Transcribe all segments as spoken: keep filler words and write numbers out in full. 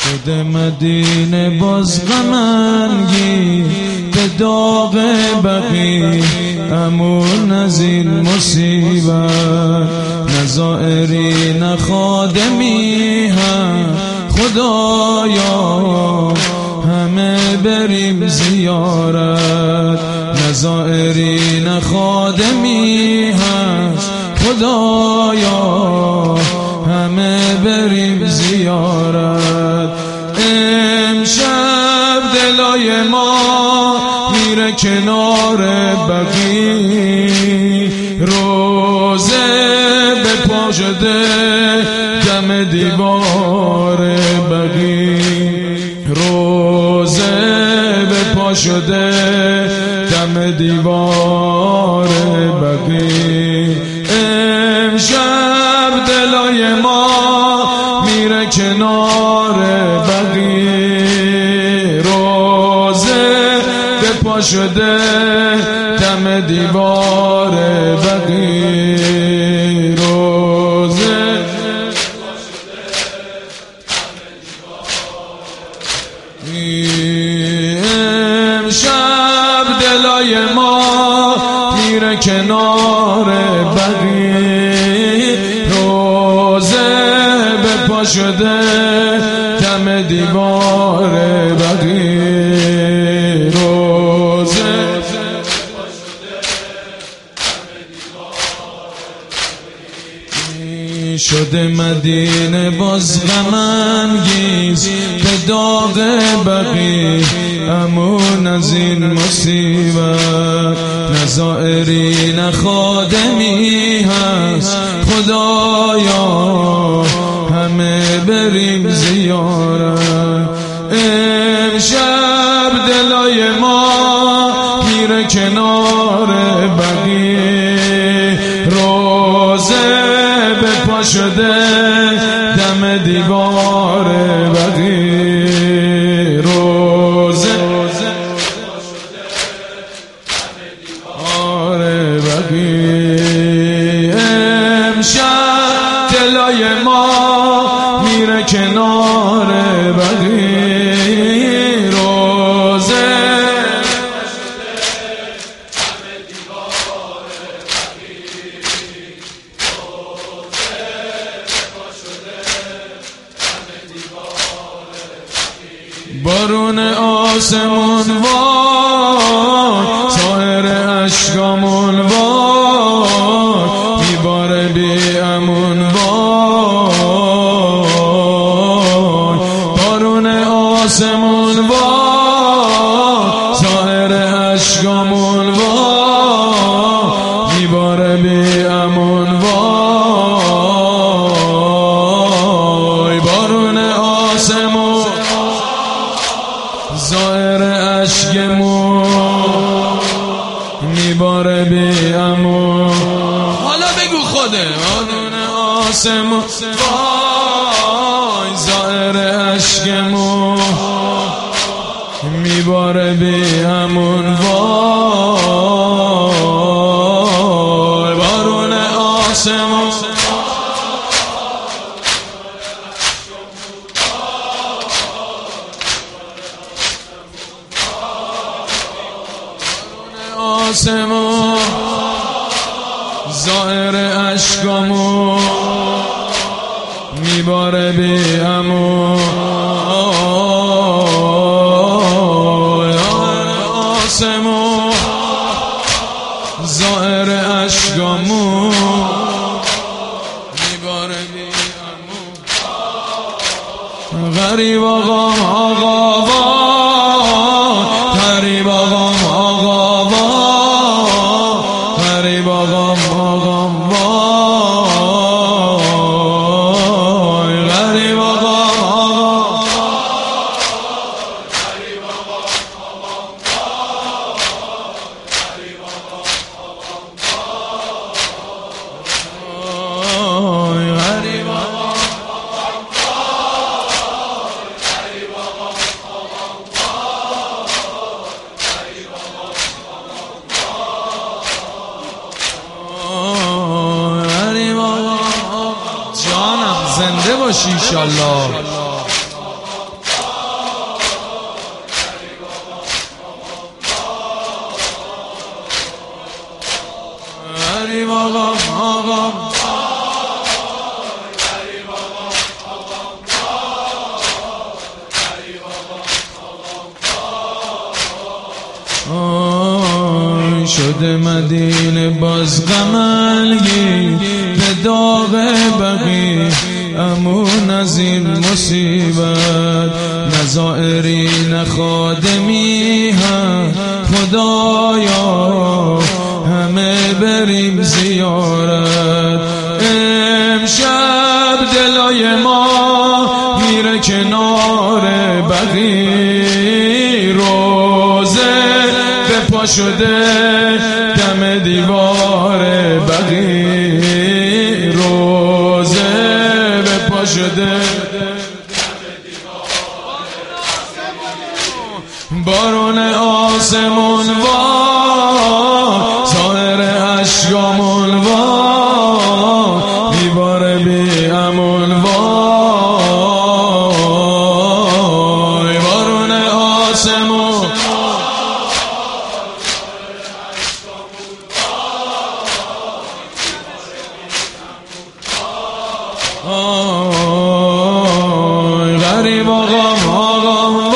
شده مدینه باز غم انگیز به داغ بقیع، امون از این مصیبت نه زائری نه خادمی هم خدایا همه بریم زیارت، نه زائری نه خادمی هست خدایا همه بریم زیارت. امشب دلای ما میره کنار بقیع، روزه به پا شده دم دیوار بقیع، روزه به پا شده دم دیوار بقیع. امشب دلای ما میره کنار بقیع، روزه به پا شده دم دیوار بقیع، روزه امشب دلای ما میره کنار بقیع، روزه به پا شده دم دیوار بقیع، روزه شده مدینه باز غم انگیز به داغ بقیع، امون از این مصیبت نه زائری نه خادمی هست خدایا همه بریم زیارت. امشب دلای ما میره کنار بقیع، روزه به پا شده دم دیوار بقیع، روزه آره بقیع. امشب دلای ما میره کنار بقیع، روزه بارون آسمون وای سایر اشکامون وای میباره بی امون وای، بارون آسمون وای سایر اشکامون وای میباره بی امون وای، بارون آسمون زائر اشکمون میباره بی امون. حالا بگو خوده بارون آسمون وای زائر اشکمون میباره بی امون وای، بارون آسمون آسمون زائر اشکامون میباره بی امون، آسمون زائر اشکامون میباره بی امون. غریب آقام آقا وای، غریب آقام آقا وای، غریب آقام آقام وای، غریب آقام آقام وای، غریب زنده باشی انشالله. غریب آقا آقا آی شده مدینه باز غملگی به داغ بقی امون از این مصیبت نزائری نخادمی هم خدایا همه بریم زیارت امشب دلای ما میره کنار بقی روزه به پا شده دم دیوار بقی روزه به پا شده بارون آسمون وا سایر اشکامون وا میباره بی امون وای بارون آسمون آی غریب آقا آقا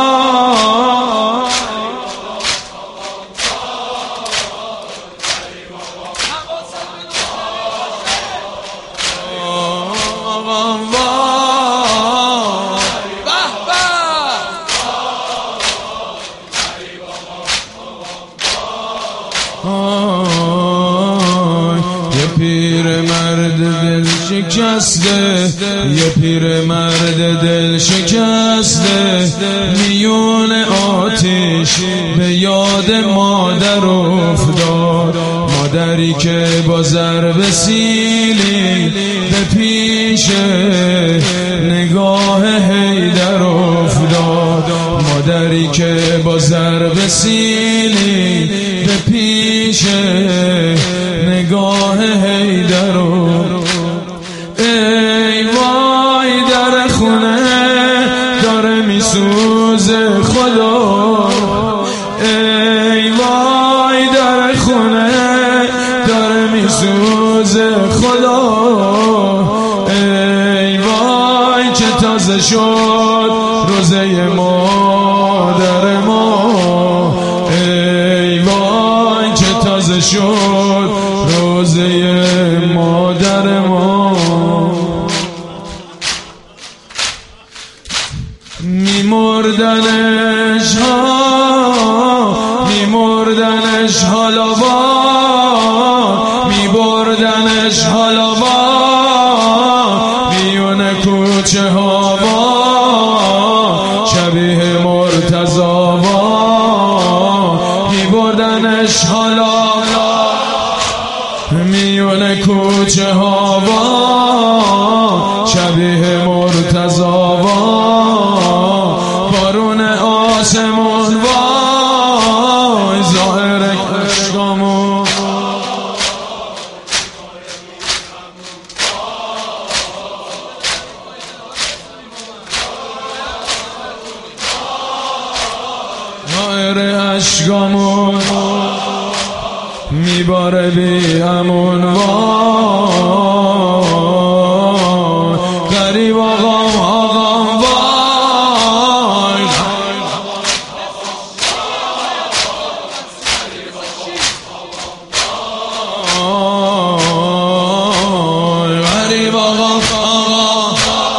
یه پیر مرد دل شکسته یه پیر مرد دل شکسته میون آتش به یاد مادر افتاد مادری که با ضرب سیلی به پیش نگاه حیدر افتاد مادری که با ضرب سیلی به پیش نگاه حیدر ای وای در خونه داره میسوزه خدا ای وای در خونه داره میسوزه خدا ای وای چه تازه شد روزه مادر ما ای وای چه تازه شد روزه مادر ما میمردنش ها میمردنش حالا با میبردنش حالا با میون کوچه ها با شبیه مرتضا با میبردنش حالا میون کوچه ها با شبیه مرتضا با بارون آسمون وای ظاهر عشقمون ظاهر عشقمون میباره بی امون وای غریب آقا آقا وای غریب آقا آقا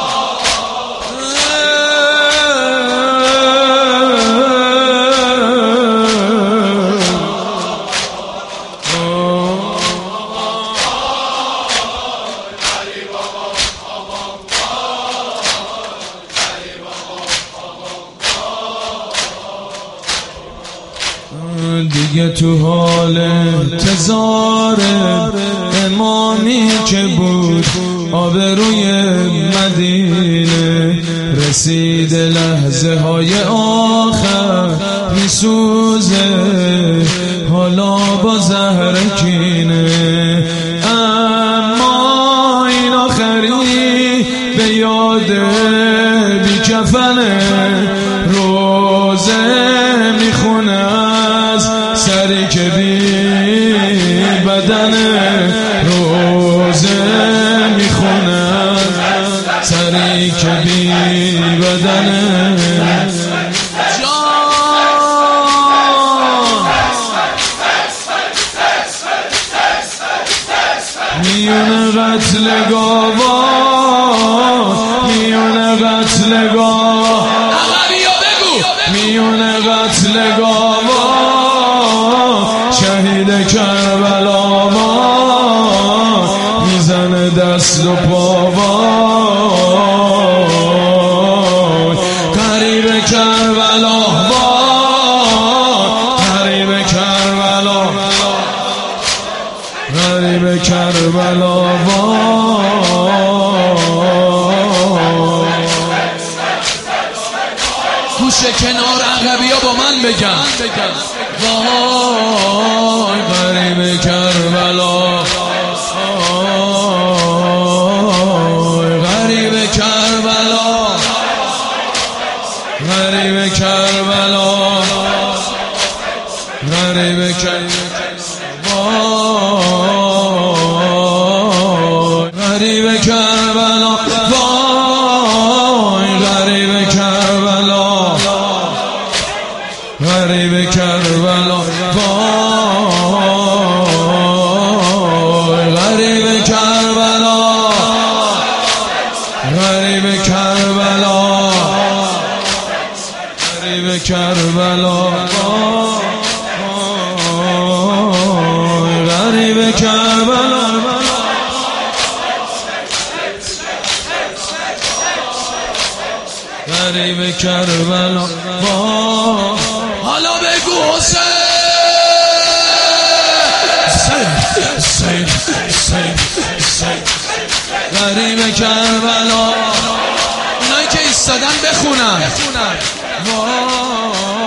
دیگه تو حال انتظار امامی که بود آبروی مدینه رسید لحظه های آخر میسوزه حالا با زهر کینه اما این آخری به یاد بی کفنه روزه میخونه از سری که بی بدنه سری که بی بدنه میونه قتل گاوا میونه قتل گاوا میونه قتل گاوا شهید کربلا ما میزنه دست و پاوا غریب کربلا با غریب کربلا غریب کربلا گوشه کنار عقبی ها با من بگن وای غریب کربلا غریب کربلا غریب کربلا غریب کربلا غریب کربلا وای غریب کربلا غریب کربلا وای غریب کربلا غریب کربلا غریب کربلا غریب کربلا غریب کربلا حالا بگو حسین حسین حسین حسین غریب کربلا اونایی که ایستادن بخونن وای